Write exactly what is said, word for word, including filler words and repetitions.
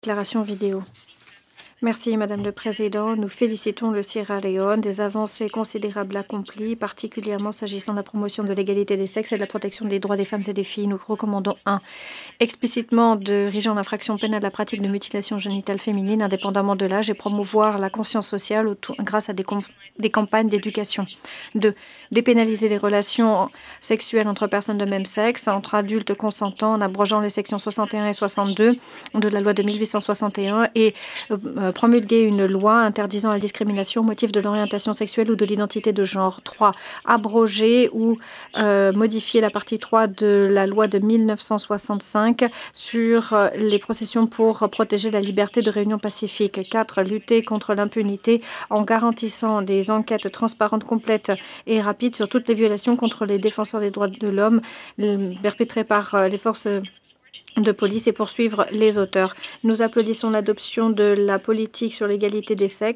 Déclaration vidéo. Merci Madame le Président. Nous félicitons le Sierra Leone des avancées considérables accomplies, particulièrement s'agissant de la promotion de l'égalité des sexes et de la protection des droits des femmes et des filles. Nous recommandons un explicitement de régir l'infraction pénale la pratique de mutilation génitale féminine indépendamment de l'âge et promouvoir la conscience sociale autour, grâce à des, des campagnes d'éducation. deux. Dépénaliser les relations sexuelles entre personnes de même sexe, entre adultes consentants, en abrogeant les sections soixante et un et soixante-deux de la loi de mille huit cent soixante et un et euh, promulguer une loi interdisant la discrimination au motif de l'orientation sexuelle ou de l'identité de genre. trois. Abroger ou euh, modifier la partie trois de la loi de mille neuf cent soixante-cinq sur euh, les processions pour protéger la liberté de réunion pacifique. quatre. Lutter contre l'impunité en garantissant des enquêtes transparentes, complètes et rapides sur toutes les violations contre les défenseurs des droits de l'homme perpétrées par euh, les forces de police et poursuivre les auteurs. Nous applaudissons l'adoption de la politique sur l'égalité des sexes